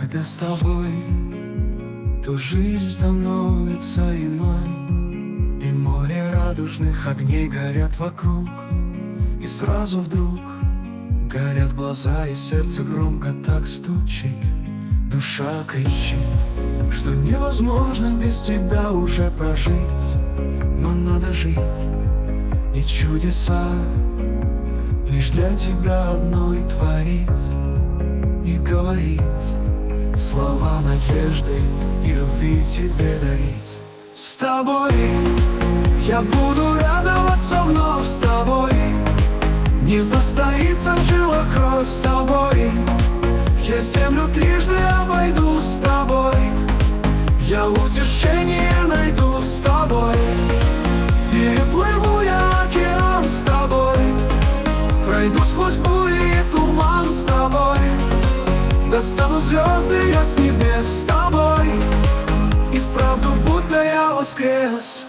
Когда с тобой, то жизнь становится иной, и море радужных огней горят вокруг. И сразу вдруг горят глаза, и сердце громко так стучит. Душа кричит, что невозможно без тебя уже прожить. Но надо жить, и чудеса лишь для тебя одной творить. И говорить слова надежды и любви тебе дарить. С тобой я буду радоваться вновь, с тобой не застоится в жилах кровь, с тобой я землю трижды обойду, с тобой я утешение найду, с тобой переплыву я океан, с тобой пройду сквозь бури и туман, с тобой достану звезды я с небес, с тобой и вправду будто я воскрес.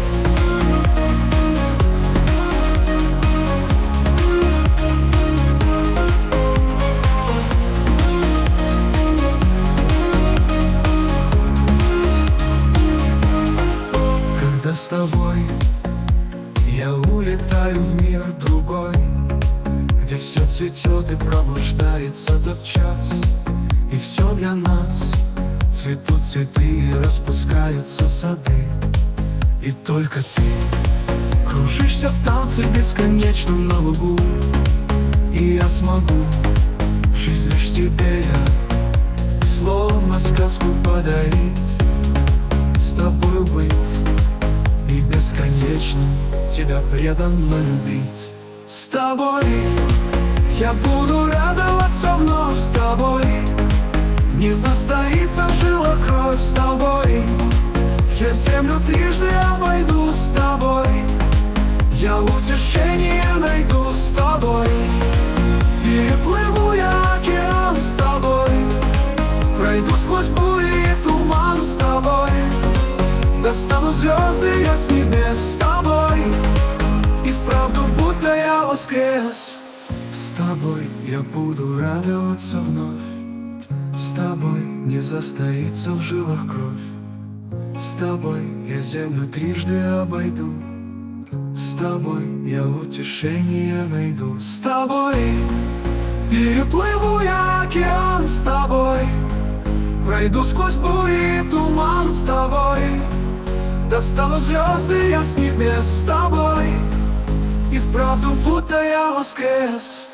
Когда с тобой я улетаю в мир другой, где все цветет и пробуждается тот час, и все для нас. Цветут цветы и распускаются сады, и только ты кружишься в танце бесконечном на лугу. И я смогу жизнь лишь тебе я, словно сказку подарить, с тобою быть и бесконечно тебя преданно любить. С тобой я буду радоваться вновь, с тобой не застоится в жилах кровь, с тобой я землю трижды обойду, с тобой я утешение найду, с тобой переплыву я океан, с тобой пройду сквозь бури и туман, с тобой достану звезды я с небес, с тобой и вправду будто я воскрес. С тобой я буду радоваться вновь, с тобой не застоится в жилах кровь, с тобой я землю трижды обойду, с тобой я утешение найду, с тобой переплыву я океан, с тобой пройду сквозь бури и туман, с тобой достану звезды я с небес, с тобой и вправду будто я воскрес.